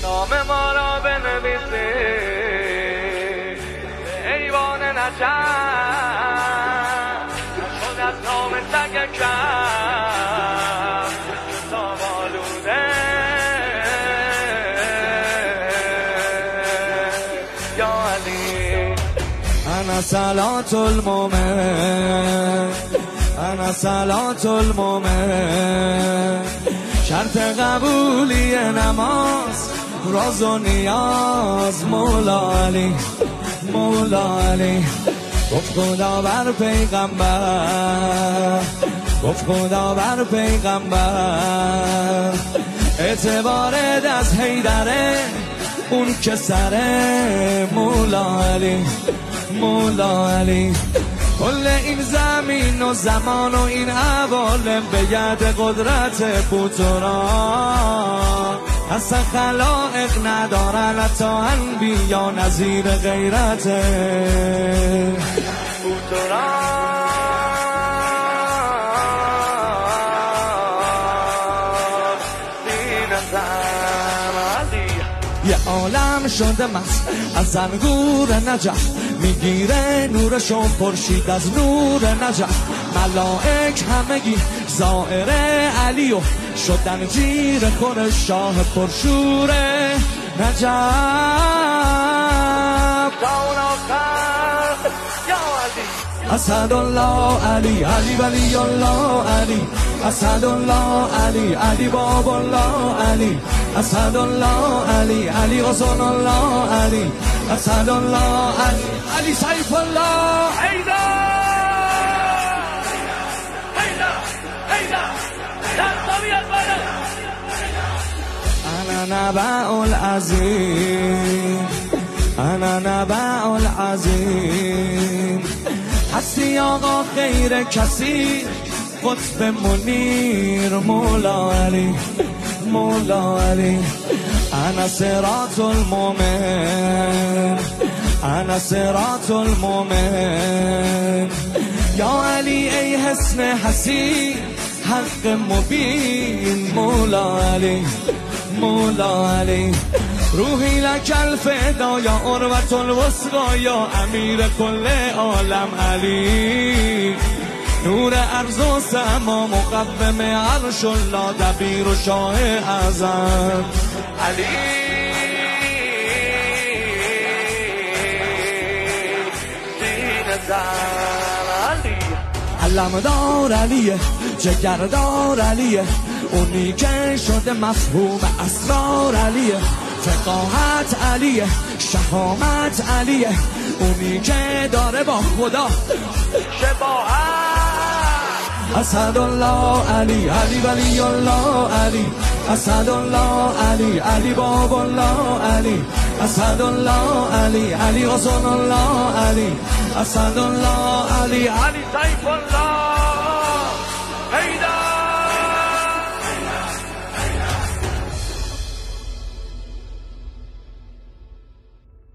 نام ما را بنویسی ایوان نجف شد از نام سگ کم تا بالوده یا علی انا صلاة المؤمن انا صلاة المؤمن شرط قبولی نماز راز و نیاز مولا علی مولا علی گفت خدا بر پیغمبر گفت خدا بر پیغمبر اعتبارت از حیدره اون که سره مولا علی مولا علی کل این زمین و زمان و این عوالم به ید قدرت بوتوران اصلا خلائق ندارن حتی انبیا نظیر غیرت بوتوران دین علی یه عالم شده مست از انگور نجف میگیره نورشو پرشید از نور نجف ملائک همگی زائر علی و شدن جیر خور شاه پرشور نجف داون آخر یا علی اسد الله علی علی ولی الله علی اسد الله علی علی باب الله علی اسد الله علی علی غصن الله علی اسد الله علی علی سیف الله حیدر حیدر حیدر در طبیعت بالا انا نبع العظیم انا نبع العظیم هستی آقا خیر کسی قطب منیر مولا علی مولا علی انا صراط المؤمن انا صراط المؤمن یا علی ای حسن حسین حق مبین مولا علی مولا علی روحی لک الفدا یا عروة الوثقی یا امیر کل عالم علی نور ارض و سما مقوم عرش الله دبیر و شاه اعظم علی دین علی علمدار علیه جگردار علیه اونی که شده مفهوم اسرار علیه فقاهت علیه شهامت علیه اونی که داره با خدا شباهت اسد الله علی علی ولی الله علی اسد الله علی علی باب الله علی اسد الله علی علی غصن الله علی اسد الله علی علی سیف الله